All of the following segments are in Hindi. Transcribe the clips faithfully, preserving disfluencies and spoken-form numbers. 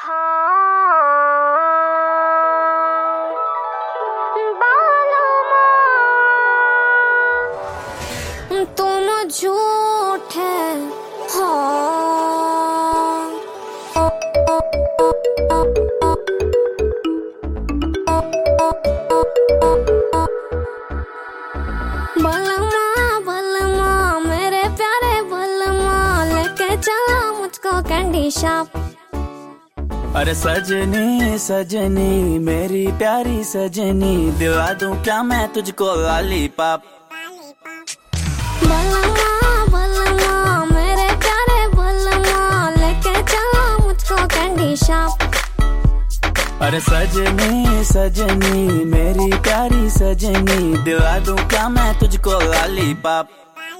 तुम झूठ हो। बलमा बलमा मेरे प्यारे बलमा, लेके चला मुझको कैंडी शॉप। अरे सजनी सजनी मेरी प्यारी सजनी, दिला दूं क्या मैं तुझको लॉलीपॉप। बलमा बलमा मेरे प्यारे बलमा, लेके चला मुझको कैंडी शॉप। अरे सजनी सजनी मेरी प्यारी सजनी, दिला दूं क्या मैं तुझको लॉलीपॉप।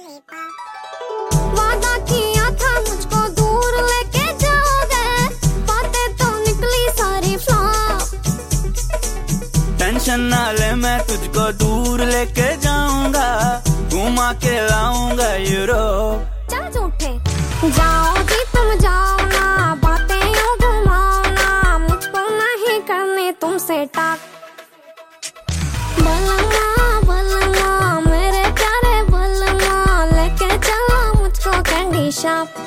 वादा किया था मुझको दूर लेके जाओगे, बातें तो निकली सारी फ्लॉप। टेंशन ना ले मैं तुझको दूर लेके जाऊंगा, घुमा के लाऊंगा यूरोप। चल झूठे जाओ जी तुम जाओ ना, बातें यूं घुमाओ ना, मुझको नहीं करने तुमसे टाक। बलमा बलमा मेरे प्यारे बलमा, लेके चला मुझको कैंडी शॉप।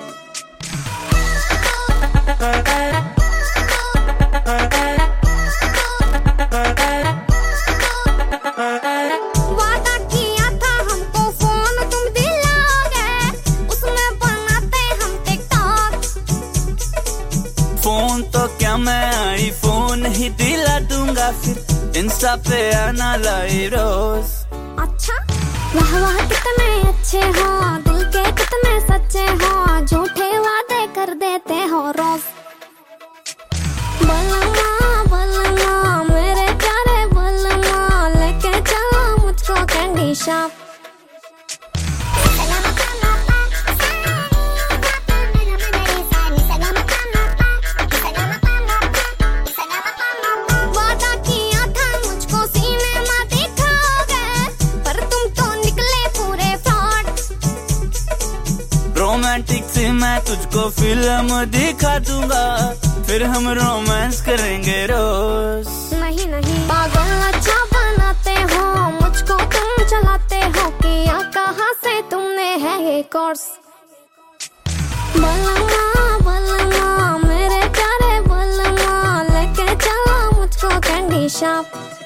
वादा किया था हमको फोन तुम दिलाओगे, उसमें बनाते हम टिकटॉक। फोन तो क्या मैं आईफोन ही दिला दूंगा, फिर इंस्टा पे आना लाइव रोज। अच्छा वाह वाह कितने अच्छे हो, दिल के कितने सच्चे हो, झूठे वादे कर देते हो रोज। बलमा बलमा मेरे प्यारे बलमा, लेके चला मुझको कैंडी शॉप। वादा किया था मुझको सिनेमा दिखाओगे, पर तुम तो निकले पूरे फ्रॉड। रोमांटिक से मैं तुझको फिल्म दिखा दूंगा, फिर हम रोमांस करेंगे रोज। नहीं नहीं पागल अच्छा बनाते हो, मुझको तुम चलाते हो, किया कहाँ से तुमने है ये कोर्स। बलमा बलमा मेरे प्यारे बलमा, लेके चला मुझको कैंडी शॉप।